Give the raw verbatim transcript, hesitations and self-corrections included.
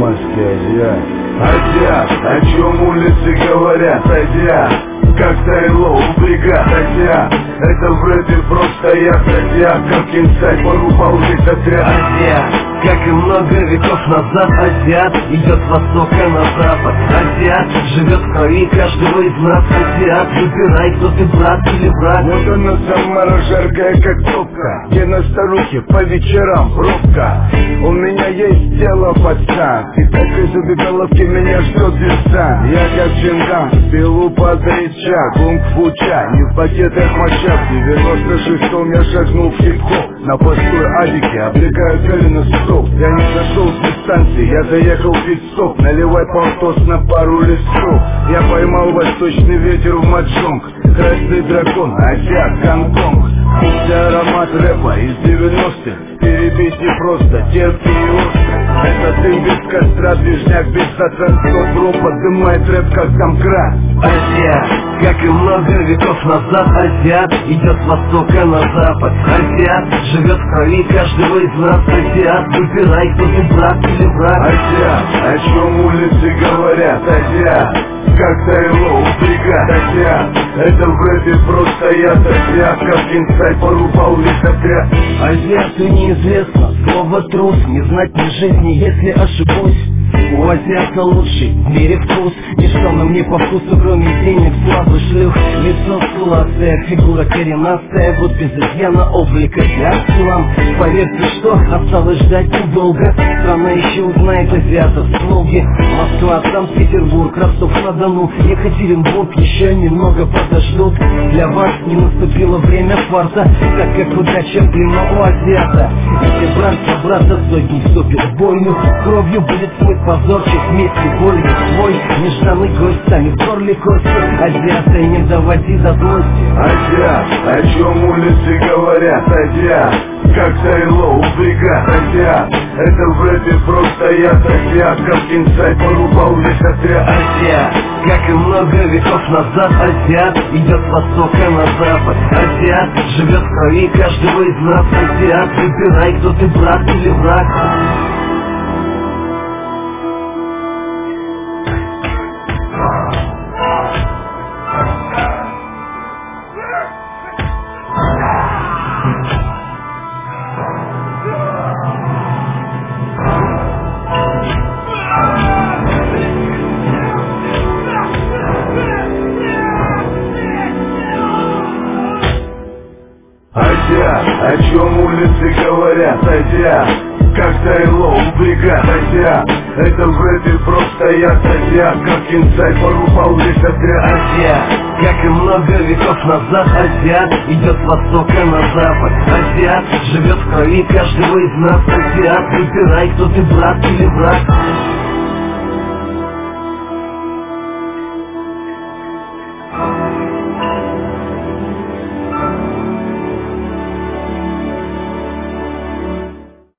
Дамасский азиат. Азиат, о чем улицы говорят, азиат, как Тайло у бригад, азиат. Это в рэпе просто я, азиат, как инсайд порубал весь отряд. Азиат, как и много веков назад, азиат идет с востока на запад. Азиат живет в крови каждого из нас. Азиат, выбирай, кто ты, брат или враг. Вот она Самара, жаркая как топка, где на старухе по вечерам пробка. У меня есть дело, пацан, и так из забегаловки меня ждет десант. Я как Чинган, пилу под рычаг, кунг-фу ча, не в пакетах моча. В девяносто шестом я шагнул в хип-хоп, на пустой адике обрекаю цели на стоп. Я не зашел с дистанции, я заехал в пит-стоп. Наливай полтос на пару листов. Я поймал восточный ветер в маджонг, красный дракон, азиат, Гонконг. Вкусный аромат рэпа из девяностых, перебить не просто, терпкий и острый. Это дым без костра, движняк без затрат. Бро поднимает рэп как домкрат. Азиат, как и много веков назад, азиат идет с востока на запад. Азиат живет в крови каждого из нас. Азиат, выбирай, кто ты, брат или враг. Азиат, о чем улицы говорят, азиат, как Тайло у бригад, азиат. Это в рэпе просто я, азиат, как инсайд порубал весь отряд. Азиату неизвестно слово трус, не знать ни жизни, если ошибусь. У азиата лучший в мире вкус, ничто нам не по вкусу, кроме денег, славы, шлюх. Лицо скуластое, фигура коренастая, вот без изъяна облика для слам. Поверьте, что осталось ждать недолго, страна еще узнает азиатов слуги. Москва, Санкт-Петербург, Ростов-на-Дону, Екатеринбург еще немного подождут. Для вас не наступило время фарта, так как удача длинного азиата. Если брат за брата сотни вступит в бойню, кровью будет смыть позор, честь, месть и болью свой. Нежданный гость станет в горле кости, азиата не доводи до злости. Азиат, о чем улицы говорят, азиат, как Тайло у бригад, азиат. Это в рэпе просто я, азиат, как инсайд порубал весь отряд. Азиат, как и много веков назад, азиат идет с востока на запад. Азиат живет в крови каждого из нас. Азиат, выбирай, кто ты, брат или враг. Азиат, о чем улицы говорят, азиат, как Тайло у бригад, азиат. Это в рэпе просто я, азиат, как инсайд порубал весь отряд. Азиат, как и много веков назад, азиат идет с востока на запад. Азиат живет в крови каждого из нас. Азиат, выбирай, кто ты, брат или враг.